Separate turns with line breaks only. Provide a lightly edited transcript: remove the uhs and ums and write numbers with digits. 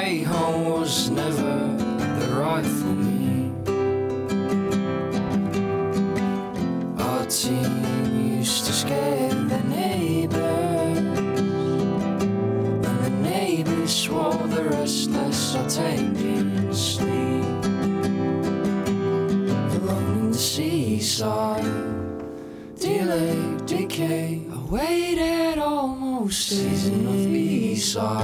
way home was never the right for me. Our team used to scare the neighbors, and the neighbors swore the restless are taking sleep. Alone in the seaside, delay, decay, I waited almost season of Eastside.